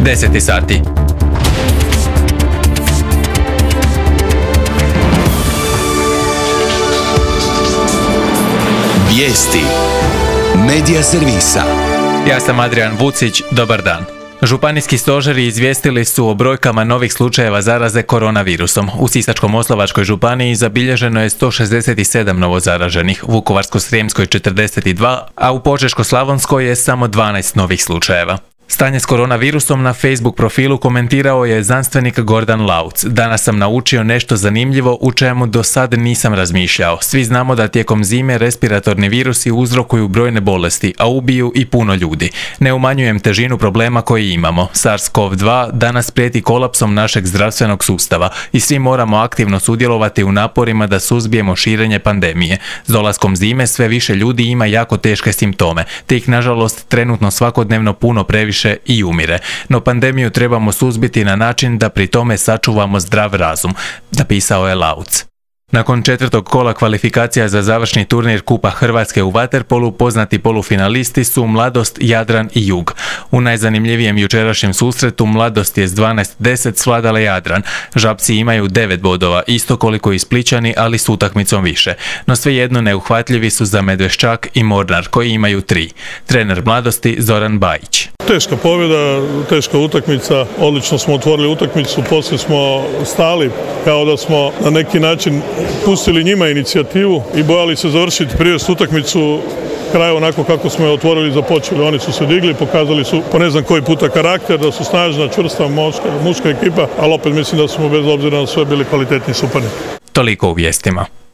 10 sati. Vijesti Medija servisa. Ja sam Adrian Vucić, dobar dan. Županijski stožeri izvijestili su o brojkama novih slučajeva zaraze koronavirusom. U Sisačko-moslavačkoj županiji zabilježeno je 167 novozaraženih, u Vukovarsko-srijemskoj 42, a u Požeško-slavonskoj je samo 12 novih slučajeva. Stanje s koronavirusom na Facebook profilu komentirao je znanstvenik Gordan Lauc. Danas sam naučio nešto zanimljivo u čemu do sad nisam razmišljao. Svi znamo da tijekom zime respiratorni virusi uzrokuju brojne bolesti, a ubiju i puno ljudi. Ne umanjujem težinu problema koji imamo. SARS-CoV-2 danas prijeti kolapsom našeg zdravstvenog sustava i svi moramo aktivno sudjelovati u naporima da suzbijemo širenje pandemije. S dolaskom zime sve više ljudi ima jako teške simptome, te ih nažalost trenutno svakodnevno puno previše i umire. No pandemiju trebamo suzbiti na način da pri tome sačuvamo zdrav razum, napisao je Lauc. Nakon četvrtog kola kvalifikacija za završni turnir Kupa Hrvatske u vaterpolu, poznati polufinalisti su Mladost, Jadran i Jug. U najzanimljivijem jučerašnjem susretu Mladost je s 12-10 svladala Jadran. Žabci imaju 9 bodova, isto koliko i Splićani, ali s utakmicom više. No svejedno neuhvatljivi su za Medveščak i Mornar, koji imaju 3. Trener Mladosti Zoran Bajić. Teška pobjeda, teška utakmica, odlično smo otvorili utakmicu, poslije smo stali kao da smo na neki način pustili njima inicijativu i bojali se završiti prije utakmicu kraj onako kako smo je otvorili i započeli. Oni su se digli, pokazali su po ne znam koji puta karakter, da su snažna, čvrsta, muška ekipa, ali opet mislim da smo bez obzira na sve bili kvalitetni suparnik. Toliko u vijestima.